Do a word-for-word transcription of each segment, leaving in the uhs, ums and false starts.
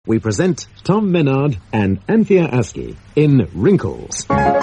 we present Tom Menard and Anthea Askey in Wrinkles.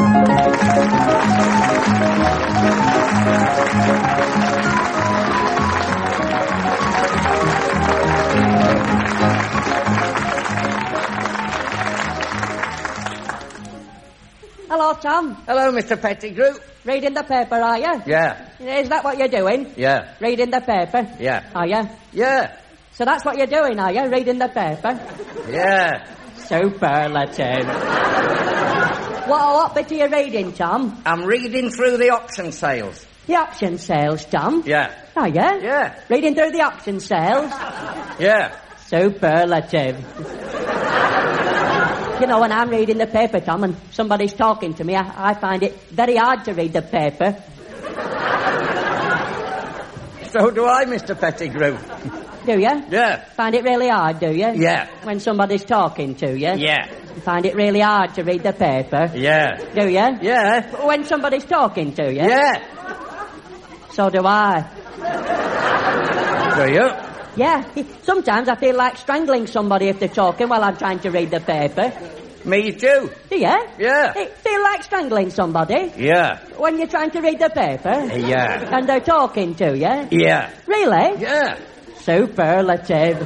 Hello, Tom. Hello, Mister Pettigrew. Reading the paper, are you? Yeah. Is that what you're doing? Yeah. Reading the paper? Yeah. Are you? Yeah. So that's what you're doing, are you? Reading the paper? Yeah. Superlative. What, what bit are you reading, Tom? I'm reading through the auction sales. The auction sales, Tom? Yeah. Are you? Yeah. Reading through the auction sales? Yeah. Superlative. You know, when I'm reading the paper, Tom, and somebody's talking to me, I, I find it very hard to read the paper. So do I, Mister Pettigrew. Do you? Yeah. Find it really hard, do you? Yeah. When somebody's talking to you? Yeah. You find it really hard to read the paper? Yeah. Do you? Yeah. When somebody's talking to you? Yeah. So do I. Do you? Yeah. Sometimes I feel like strangling somebody if they're talking while I'm trying to read the paper. Me too. Do you? Yeah. You feel like strangling somebody? Yeah. When you're trying to read the paper? Yeah. And they're talking to you? Yeah. Really? Yeah. Superlative.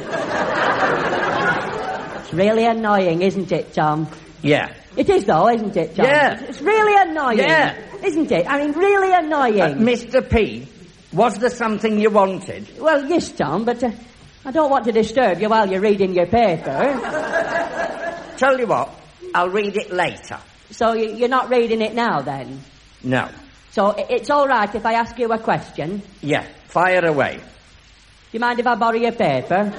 It's really annoying, isn't it, Tom? Yeah. It is, though, isn't it, Tom? Yeah. It's really annoying. Yeah. Isn't it? I mean, really annoying. Uh, Mister P, was there something you wanted? Well, yes, Tom, but uh, I don't want to disturb you while you're reading your paper. Tell you what, I'll read it later. So you, you're not reading it now, then? No. So i- it's all right if I ask you a question? Yeah, fire away. Do you mind if I borrow your paper?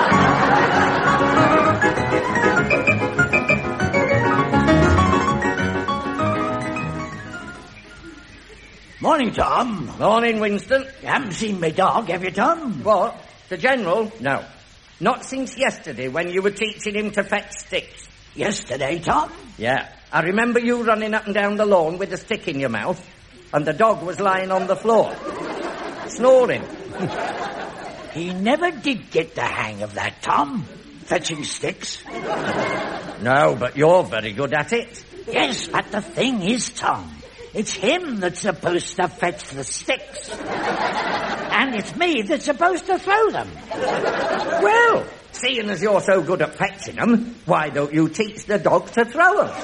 Morning, Tom. Morning, Winston. You haven't seen my dog, have you, Tom? What? The General? No. Not since yesterday when you were teaching him to fetch sticks. Yesterday, Tom? Yeah. I remember you running up and down the lawn with a stick in your mouth, and the dog was lying on the floor, snoring. He never did get the hang of that, Tom. Fetching sticks. No, but you're very good at it. Yes, but the thing is, Tom, it's him that's supposed to fetch the sticks. And it's me that's supposed to throw them. Well, seeing as you're so good at fetching them, why don't you teach the dog to throw them?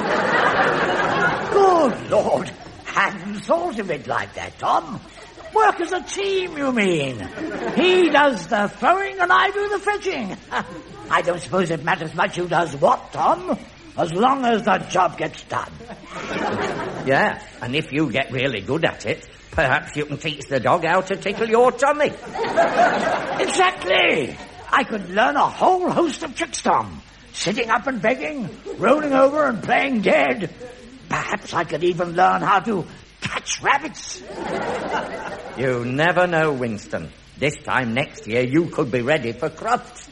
Good Lord, hadn't thought of it like that, Tom. Work as a team, you mean? He does the throwing and I do the fetching. I don't suppose it matters much who does what, Tom, as long as the job gets done. Yeah, and if you get really good at it, perhaps you can teach the dog how to tickle your tummy. Exactly. I could learn a whole host of tricks, Tom. Sitting up and begging, rolling over and playing dead. Perhaps I could even learn how to catch rabbits. You never know, Winston. This time next year, you could be ready for Crufts.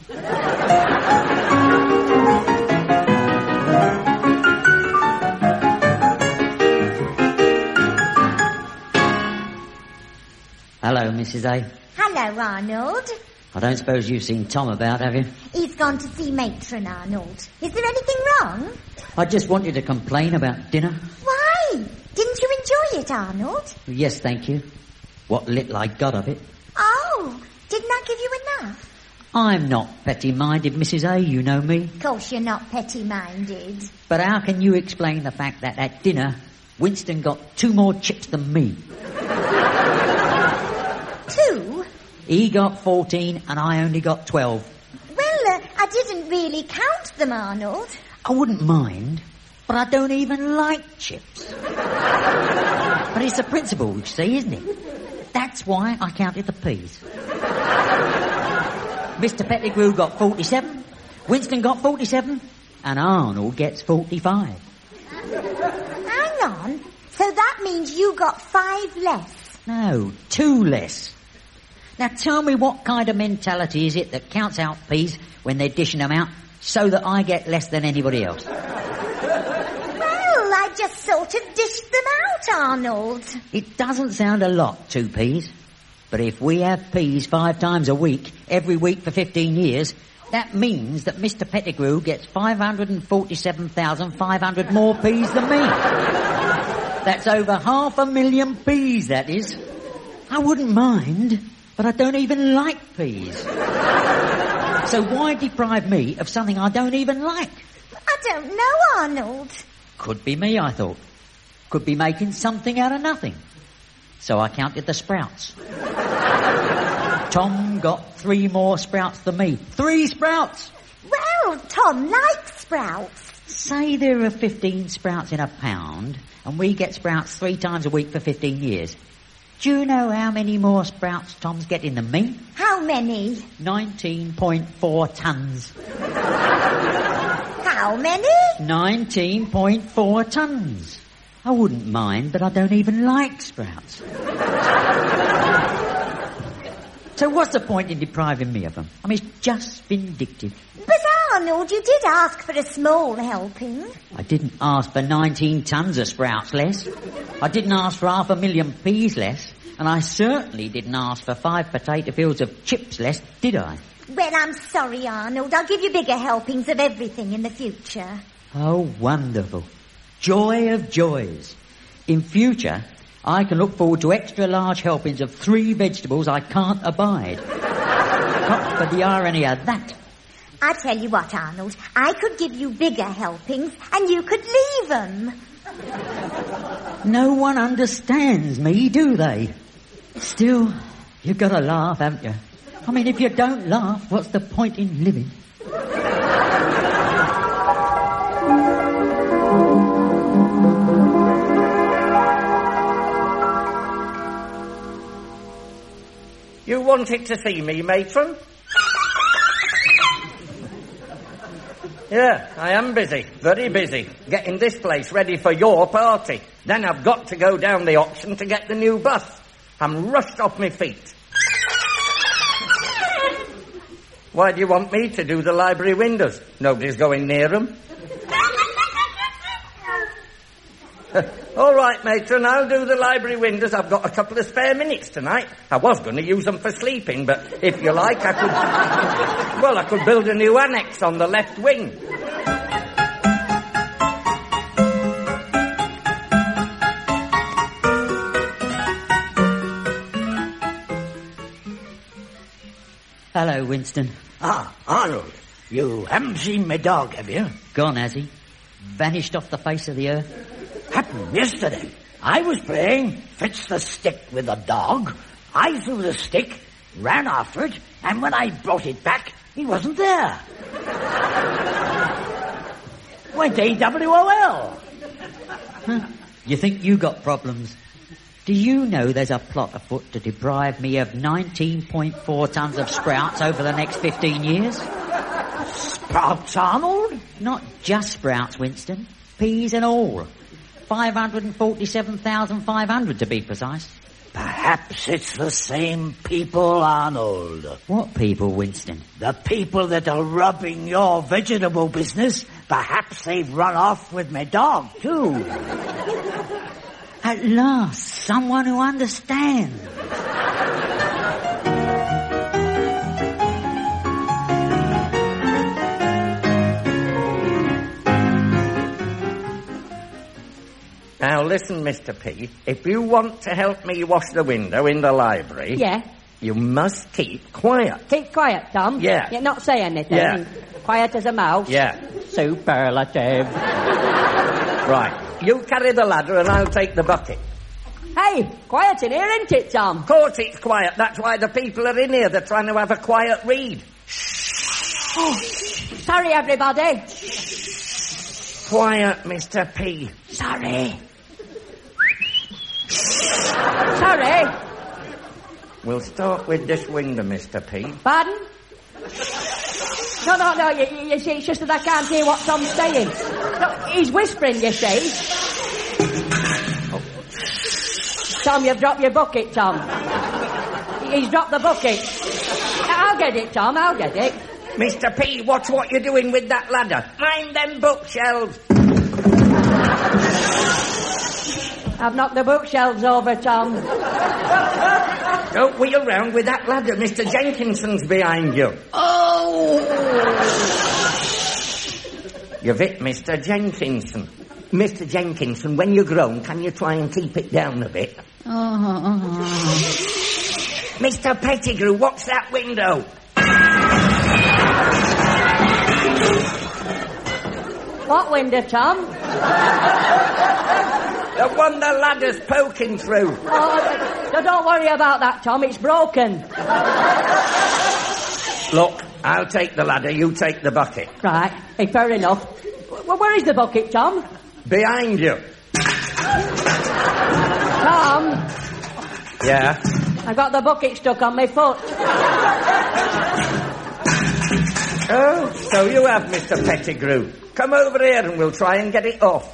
Hello, Missus A. Hello, Arnold. I don't suppose you've seen Tom about, have you? He's gone to see Matron, Arnold. Is there anything wrong? I just wanted to complain about dinner. Why? Didn't you enjoy it, Arnold? Yes, thank you. What little I got of it. Oh, didn't I give you enough? I'm not petty-minded, Missus A, you know me. Of course you're not petty-minded. But how can you explain the fact that at dinner, Winston got two more chips than me? Two? He got fourteen and I only got twelve. Well, uh, I didn't really count them, Arnold. I wouldn't mind, but I don't even like chips. But it's the principle, you see, isn't it? That's why I counted the peas. Mister Pettigrew got forty-seven, Winston got forty-seven, and Arnold gets forty-five. Hang on. So that means you got five less. No, two less. Now tell me what kind of mentality is it that counts out peas when they're dishing them out so that I get less than anybody else? Well, I just sort of dished them out, Arnold. It doesn't sound a lot, two peas. But if we have peas five times a week, every week for fifteen years, That means that Mister Pettigrew gets five hundred forty-seven thousand five hundred more peas than me. That's over half a million peas, that is. I wouldn't mind, but I don't even like peas. So why deprive me of something I don't even like? I don't know, Arnold. Could be me, I thought. Could be making something out of nothing. So I counted the sprouts. Tom got three more sprouts than me. Three sprouts! Well, Tom likes sprouts. Say there are fifteen sprouts in a pound, and we get sprouts three times a week for fifteen years. Do you know how many more sprouts Tom's getting than me? How many? nineteen point four tons. How many? nineteen point four tons. I wouldn't mind, but I don't even like sprouts. So what's the point in depriving me of them? I mean, it's just vindictive. But Arnold, you did ask for a small helping. I didn't ask for nineteen tons of sprouts less. I didn't ask for half a million peas less. And I certainly didn't ask for five potato fields of chips less, did I? Well, I'm sorry, Arnold. I'll give you bigger helpings of everything in the future. Oh, wonderful. Joy of joys. In future, I can look forward to extra large helpings of three vegetables I can't abide. Not for the irony of that. I tell you what, Arnold, I could give you bigger helpings and you could leave them. No one understands me, do they? Still, you've got to laugh, haven't you? I mean, if you don't laugh, what's the point in living? You wanted to see me, matron? Yeah, I am busy, very busy, getting this place ready for your party. Then I've got to go down the auction to get the new bus. I'm rushed off my feet. Why do you want me to do the library windows? Nobody's going near them. All right, matron, I'll do the library windows. I've got a couple of spare minutes tonight. I was going to use them for sleeping, but if you like, I could... Well, I could build a new annex on the left wing. Hello, Winston. Ah, Arnold, you haven't seen my dog, have you? Gone, has he? Vanished off the face of the earth? Happened yesterday. I was playing fetch the stick with the dog. I threw the stick, ran after it, and when I brought it back, he wasn't there. Went A W O L. Huh. You think you got problems? Do you know there's a plot afoot to deprive me of nineteen point four tons of sprouts over the next fifteen years? Sprouts, Arnold? Not just sprouts, Winston. Peas and all. five hundred forty-seven thousand five hundred to be precise. Perhaps it's the same people, Arnold. What people, Winston? The people that are robbing your vegetable business. Perhaps they've run off with my dog, too. At last, someone who understands. Now listen, Mister P, if you want to help me wash the window in the library... Yeah? You must keep quiet. Keep quiet, Tom. Yeah. You not say anything. Yeah. Quiet as a mouse. Yeah. Superlative. Right. You carry the ladder and I'll take the bucket. Hey, quiet in here, isn't it, Tom? Of course it's quiet. That's why the people are in here. They're trying to have a quiet read. Oh, sorry, everybody. Quiet, Mister P. Sorry. Sorry. We'll start with this window, Mister P. Pardon? No, no, no, you, you see, it's just that I can't hear what Tom's saying. No, he's whispering, you see. Oh. Tom, you've dropped your bucket, Tom. He's dropped the bucket. I'll get it, Tom, I'll get it. Mister P, watch what you're doing with that ladder. Mind them bookshelves. I've knocked the bookshelves over, Tom. Don't wheel round with that ladder. Mister Jenkinson's behind you. Oh! You've hit Mister Jenkinson. Mister Jenkinson, when you're grown, can you try and keep it down a bit? Oh. Mister Pettigrew, watch that window. What window, Tom? The one the ladder's poking through. Oh, no, don't worry about that, Tom. It's broken. Look, I'll take the ladder, you take the bucket. Right, hey, fair enough. Well, where is the bucket, Tom? Behind you. Tom, Yeah? I got the bucket stuck on my foot. Oh, so you have, Mister Pettigrew. Come over here and we'll try and get it off.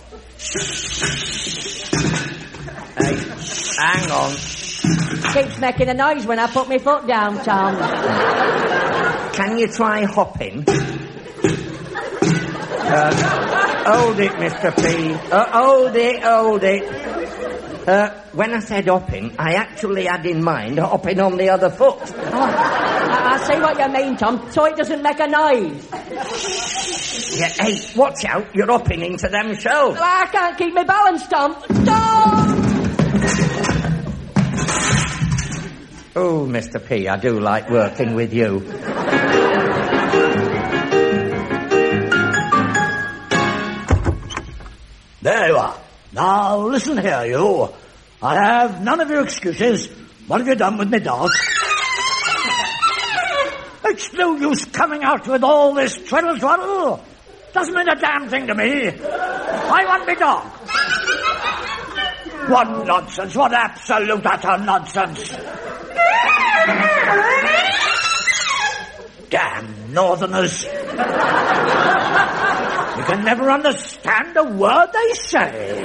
Hey, hang on. Keeps making a noise when I put my foot down, Tom. Can you try hopping? Uh, hold it, Mister P. Uh, hold it, hold it. Uh, when I said hopping, I actually had in mind hopping on the other foot. Oh, I, I see what you mean, Tom, so it doesn't make a noise. Yeah, hey, watch out, you're hopping into them shelves. Well, I can't keep my balance, Tom. Tom! Oh, Mister P, I do like working with you. There you are. Now, listen here, you. I have none of your excuses. What have you done with me dog? It's no use coming out with all this twiddle-twaddle. Doesn't mean a damn thing to me. I want me dog. What nonsense. What absolute utter nonsense. Damn northerners. You can never understand a word they say.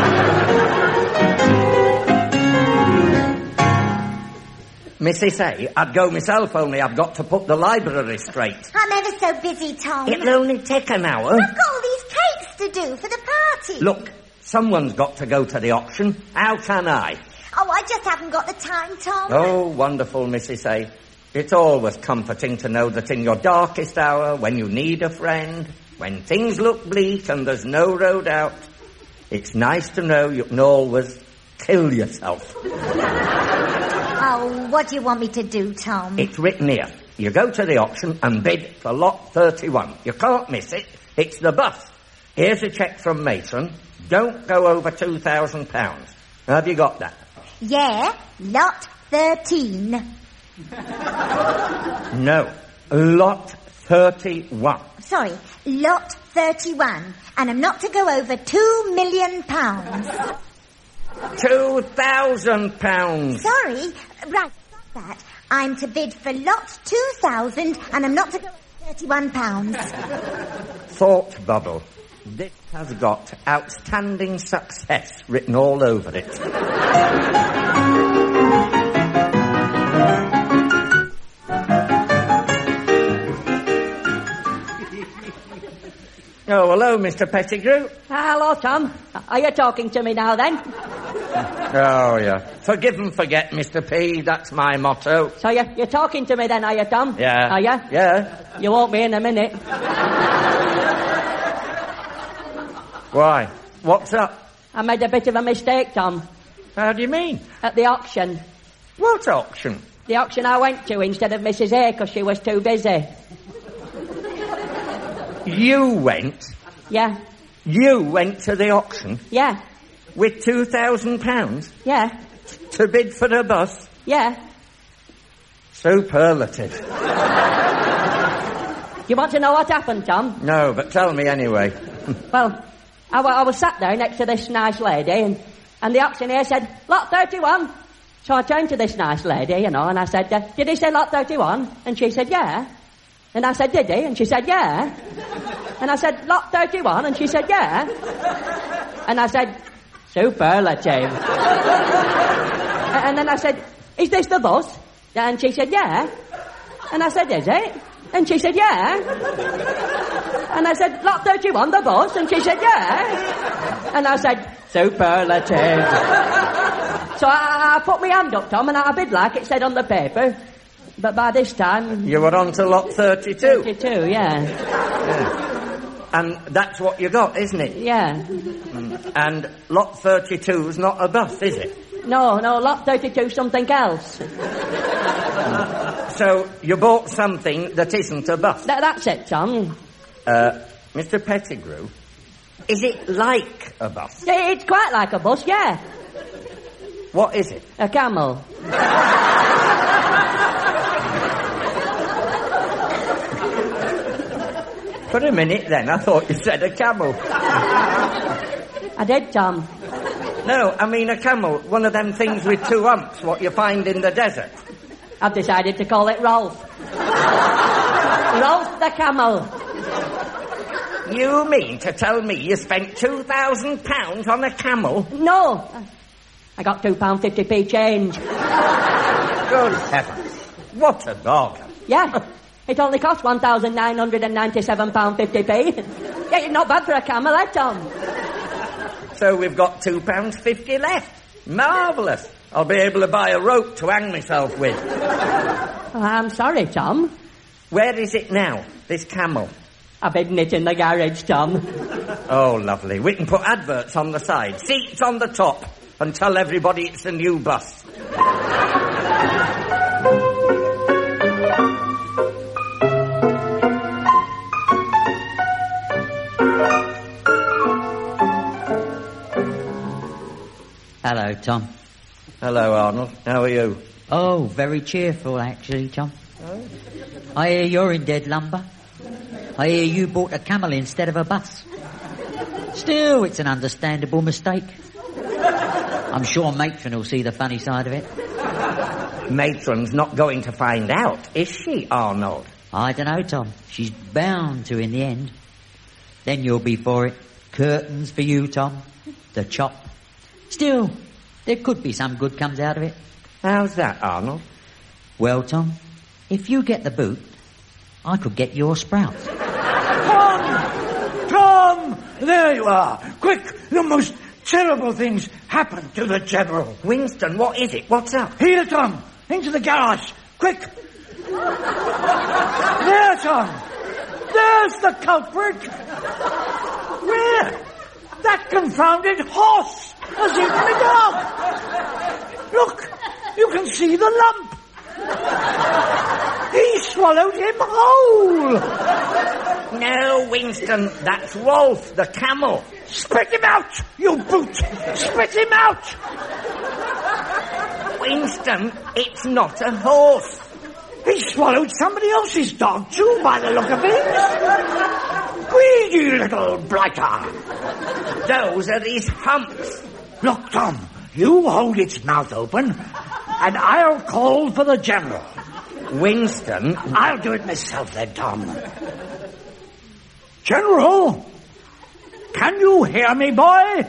Missus A, I'd go myself, only I've got to put the library straight. I'm ever so busy, Tom. It'll only take an hour. I've got all these cakes to do for the party. Look, someone's got to go to the auction. How can I? Oh, I just haven't got the time, Tom. Oh, wonderful, Missus A. It's always comforting to know that in your darkest hour, when you need a friend, when things look bleak and there's no road out, it's nice to know you can always kill yourself. Oh, what do you want me to do, Tom? It's written here. You go to the auction and bid for lot thirty-one. You can't miss it. It's the bus. Here's a cheque from Matron. Don't go over two thousand pounds. Have you got that? Yeah, lot thirteen. No, lot thirty-one. Sorry, lot thirty-one. And I'm not to go over two million pounds. Two thousand pounds. Sorry, right, got that. I'm to bid for lot two thousand, and I'm not to go over thirty-one pounds. Thought bubble. This has got outstanding success written all over it. Oh, hello, Mister Pettigrew. Hello, Tom. Are you talking to me now, then? Oh, yeah. Forgive and forget, Mister P. That's my motto. So you, you're talking to me then, are you, Tom? Yeah. Are you? Yeah. You won't be in a minute. Why? What's up? I made a bit of a mistake, Tom. How do you mean? At the auction. What auction? The auction I went to instead of Missus A because she was too busy. You went? Yeah. You went to the auction? Yeah. With two thousand pounds? Yeah. To bid for the bus? Yeah. Superlative. You want to know what happened, Tom? No, but tell me anyway. Well, I, w- I was sat there next to this nice lady, and, and the auctioneer said, lot thirty-one. So I turned to this nice lady, you know, and I said, uh, did he say lot thirty-one? And she said, yeah. And I said, did he? And she said, yeah. And I said, lot thirty-one? And she said, yeah. And I said, superlative. And then I said, is this the bus? And she said, yeah. And I said, is it? And she said, yeah. And I said, lot thirty-one, the bus? And she said, yeah. And I said, superlative. So I, I put my hand up, Tom, and I bid like it said on the paper. But by this time... You were on to lot thirty-two. thirty-two, yeah. Yeah. And that's what you got, isn't it? Yeah. Mm. And lot thirty-two's not a bus, is it? No, no, lot thirty-two something else. So you bought something that isn't a bus? Th- that's it, Tom. Uh, Mister Pettigrew, is it like a bus? It's quite like a bus, yeah. What is it? A camel. For a minute then, I thought you said a camel. I did, Tom. No, I mean a camel, one of them things with two humps, what you find in the desert. I've decided to call it Rolf. Rolf the camel. You mean to tell me you spent two thousand pounds on a camel? No. I got two pound fifty p change. Good heavens. What a dog. Yeah. It only cost one thousand nine hundred ninety-seven pounds fifty p. Yeah, it's not bad for a camel, eh, Tom? So we've got two pounds fifty left. Marvellous. I'll be able to buy a rope to hang myself with. Oh, I'm sorry, Tom. Where is it now, this camel? I've hidden it in the garage, Tom. Oh, lovely. We can put adverts on the side, seats on the top, and tell everybody it's a new bus. Hello, Tom. Hello, Arnold. How are you? Oh, very cheerful, actually, Tom. Oh. I hear you're in dead lumber. I hear you bought a camel instead of a bus. Still, it's an understandable mistake. I'm sure Matron will see the funny side of it. Matron's not going to find out, is she, Arnold? I don't know, Tom. She's bound to in the end. Then you'll be for it. Curtains for you, Tom. The chop. Still, there could be some good comes out of it. How's that, Arnold? Well, Tom, if you get the boot, I could get your sprout. Tom! Tom! There you are. Quick, the most terrible things happened to the General. Winston, what is it? What's up? Here, Tom. Into the garage. Quick. There, Tom. There's the culprit. Where? That confounded horse has eaten the dog. Look, you can see the lump. He swallowed him whole. No, Winston, that's Rolf, the camel. Spit him out, you brute. Spit him out. Winston, it's not a horse. He swallowed somebody else's dog, too, by the look of it. Greedy little blighter. Those are his humps. Look, Tom, you hold its mouth open, and I'll call for the General. Winston? I'll do it myself then, Tom. General? Can you hear me, boy?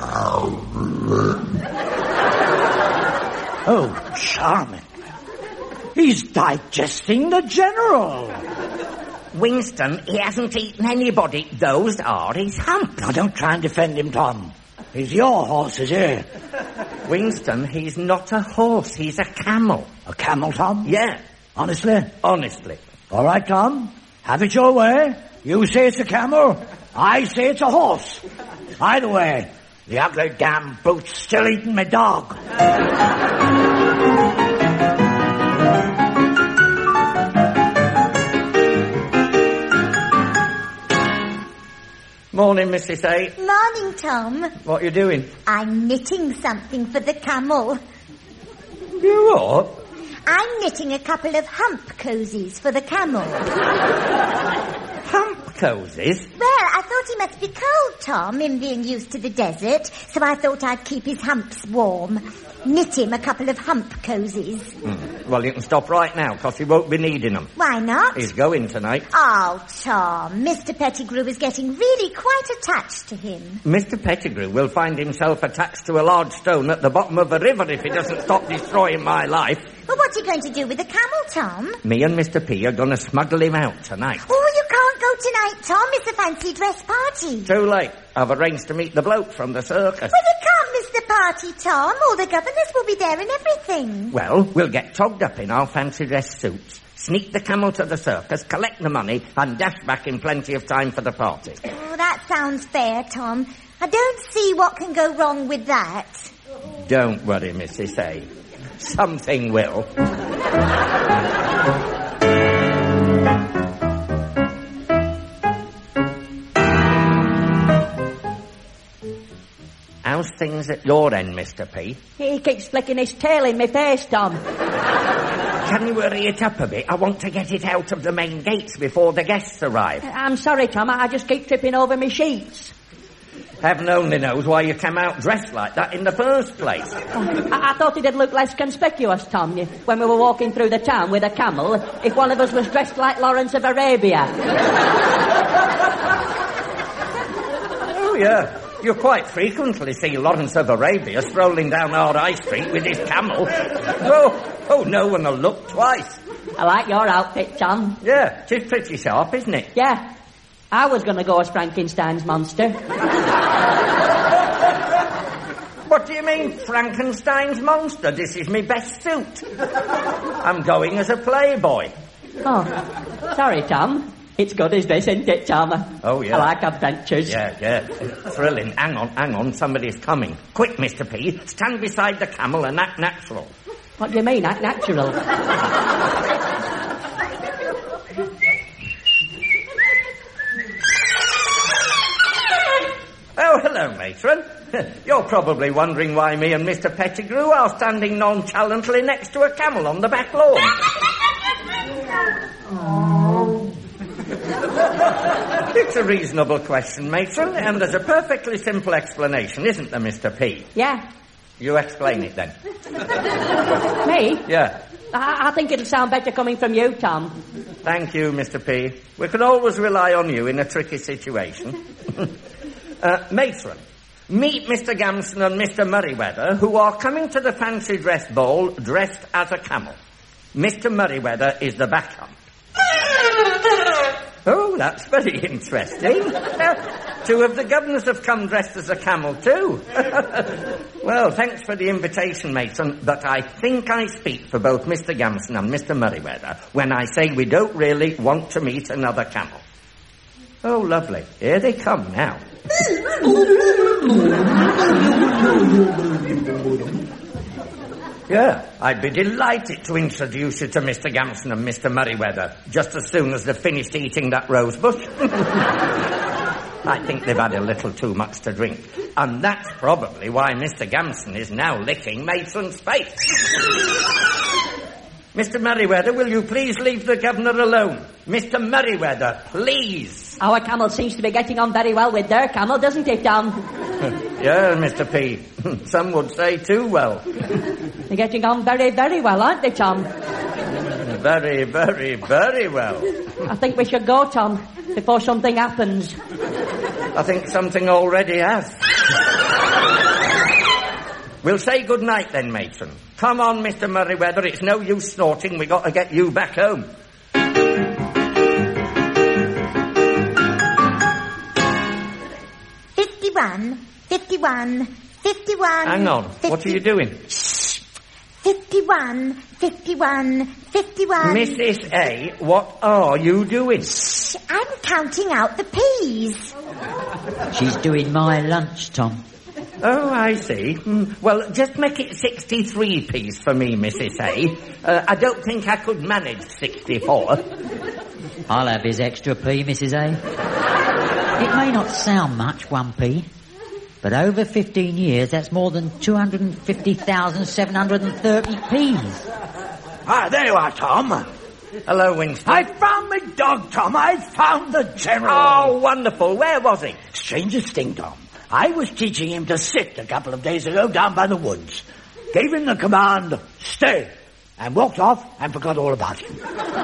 Oh, charming. He's digesting the General. Winston, he hasn't eaten anybody. Those are his humps. Now, don't try and defend him, Tom. He's your horse, is he? Winston, he's not a horse. He's a camel. A camel, Tom? Yeah. Honestly? Honestly. All right, Tom. Have it your way. You say it's a camel. I say it's a horse. Either way, the ugly damn brute's still eating my dog. Morning, Missus A. Morning, Tom. What are you doing? I'm knitting something for the camel. You what? I'm knitting a couple of hump cozies for the camel. Hump cozies? Well, I thought he must be cold, Tom, in being used to the desert, so I thought I'd keep his humps warm. Knit him a couple of hump cozies. Mm. Well, you can stop right now, because he won't be needing them. Why not? He's going tonight. Oh, Tom, Mister Pettigrew is getting really quite attached to him. Mister Pettigrew will find himself attached to a large stone at the bottom of a river if he doesn't stop destroying my life. Well, what's he going to do with the camel, Tom? Me and Mister P are going to smuggle him out tonight. Oh, you can't go tonight, Tom. It's a fancy dress party. Too late. I've arranged to meet the bloke from the circus. Well, you can't miss the party, Tom? All the governors will be there and everything. Well, we'll get togged up in our fancy dress suits, sneak the camel to the circus, collect the money, and dash back in plenty of time for the party. Oh, that sounds fair, Tom. I don't see what can go wrong with that. Don't worry, Missus A. Something will. How's things at your end, Mister P? He keeps flicking his tail in my face, Tom. Can you hurry it up a bit? I want to get it out of the main gates before the guests arrive. I'm sorry, Tom. I just keep tripping over my sheets. Heaven only knows why you came out dressed like that in the first place. I, I thought it'd look less conspicuous, Tom, when we were walking through the town with a camel, if one of us was dressed like Lawrence of Arabia. Oh, yeah. You quite frequently see Lawrence of Arabia strolling down our high street with his camel. Oh, oh, no one will look twice. I like your outfit, Tom. Yeah, it's pretty sharp, isn't it? Yeah. I was going to go as Frankenstein's monster. What do you mean, Frankenstein's monster? This is my best suit. I'm going as a playboy. Oh, sorry, Tom. It's good as this, isn't it, Tom? Oh, yeah. I like adventures. Yeah, yeah. Thrilling. Hang on, hang on. Somebody's coming. Quick, Mister P. Stand beside the camel and act natural. What do you mean, act natural? Oh, hello, matron. You're probably wondering why me and Mister Pettigrew are standing nonchalantly next to a camel on the back lawn. It's a reasonable question, matron, and there's a perfectly simple explanation, isn't there, Mister P? Yeah. You explain it, then. Me? Yeah. I, I think it'll sound better coming from you, Tom. Thank you, Mister P. We can always rely on you in a tricky situation. uh, matron, meet Mister Gamson and Mister Merryweather, who are coming to the fancy dress ball dressed as a camel. Mister Merryweather is the backhand. Oh, that's very interesting. Two of the governors have come dressed as a camel, too. Well, thanks for the invitation, matron, but I think I speak for both Mister Gamson and Mister Merryweather when I say we don't really want to meet another camel. Oh, lovely. Here they come now. Yeah, I'd be delighted to introduce you to Mister Gamson and Mister Merryweather just as soon as they've finished eating that rose bush. I think they've had a little too much to drink. And that's probably why Mister Gamson is now licking matron's face. Mister Merryweather, will you please leave the governor alone? Mister Merryweather, please. Our camel seems to be getting on very well with their camel, doesn't it, Tom? Yeah, Mister P. Some would say too well. They're getting on very, very well, aren't they, Tom? Very, very, very well. I think we should go, Tom, before something happens. I think something already has. We'll say good night then, matron. Come on, Mister Merryweather, it's no use snorting. We got to get you back home. Fifty-one, fifty-one, fifty-one... Hang on, fifty... what are you doing? Shh! Fifty-one, fifty-one, fifty-one... Missus A, what are you doing? Shh! I'm counting out the peas. She's doing my lunch, Tom. Oh, I see. Mm, well, just make it sixty-three P's for me, Missus A. Uh, I don't think I could manage sixty-four. I'll have his extra P, Missus A. It may not sound much, one P, but over fifteen years, that's more than two hundred fifty thousand seven hundred thirty P's. Ah, there you are, Tom. Hello, Winston. I found my dog, Tom. I found the General. Oh, wonderful. Where was he? Strangest thing, Tom. I was teaching him to sit a couple of days ago down by the woods. Gave him the command, stay, and walked off and forgot all about him.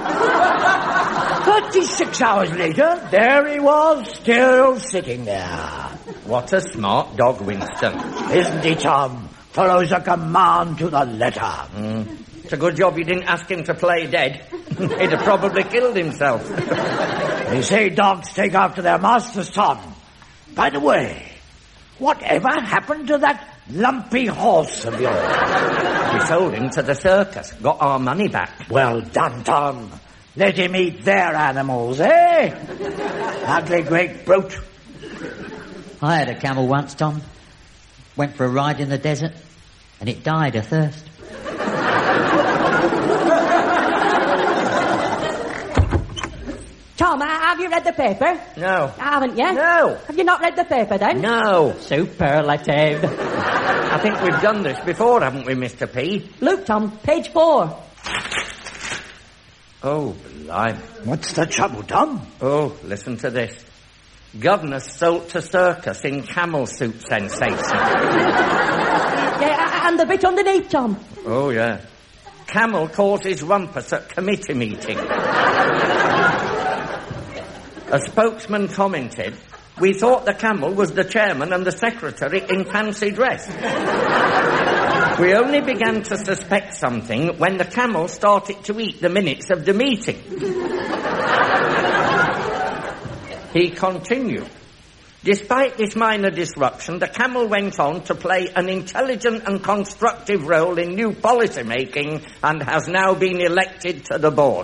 Thirty-six hours later, there he was, still sitting there. What a smart dog, Winston. Isn't he, Tom? Follows a command to the letter. Mm. It's a good job you didn't ask him to play dead. He'd have probably killed himself. They say dogs take after their masters, Tom. By the way, whatever happened to that lumpy horse of yours? We sold him to the circus, got our money back. Well done, Tom. Let him eat their animals, eh? Ugly great brute. I had a camel once, Tom. Went for a ride in the desert, and it died of thirst. Tom, uh, have you read the paper? No. Haven't you? No. Have you not read the paper then? No. Superlative. I think we've done this before, haven't we, Mister P? Look, Tom, page four. Oh, blimey. What's the trouble, Tom? Oh, listen to this. Governor sold to circus in camel suit sensation. Yeah, and the bit underneath, Tom. Oh, yeah. Camel causes rumpus at committee meeting. A spokesman commented, "We thought the camel was the chairman and the secretary in fancy dress. We only began to suspect something when the camel started to eat the minutes of the meeting." He continued, "Despite this minor disruption, the camel went on to play an intelligent and constructive role in new policy making and has now been elected to the board."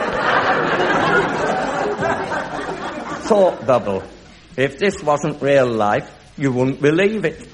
Thought bubble. If this wasn't real life, you wouldn't believe it.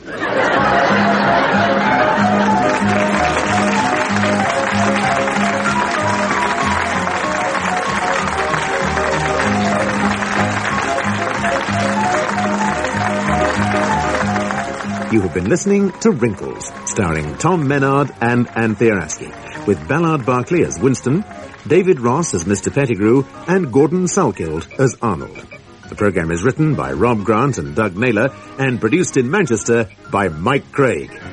You have been listening to Wrinkles, starring Tom Menard and Anthea Askey, with Ballard Barkley as Winston, David Ross as Mister Pettigrew, and Gordon Salkild as Arnold. The programme is written by Rob Grant and Doug Naylor and produced in Manchester by Mike Craig.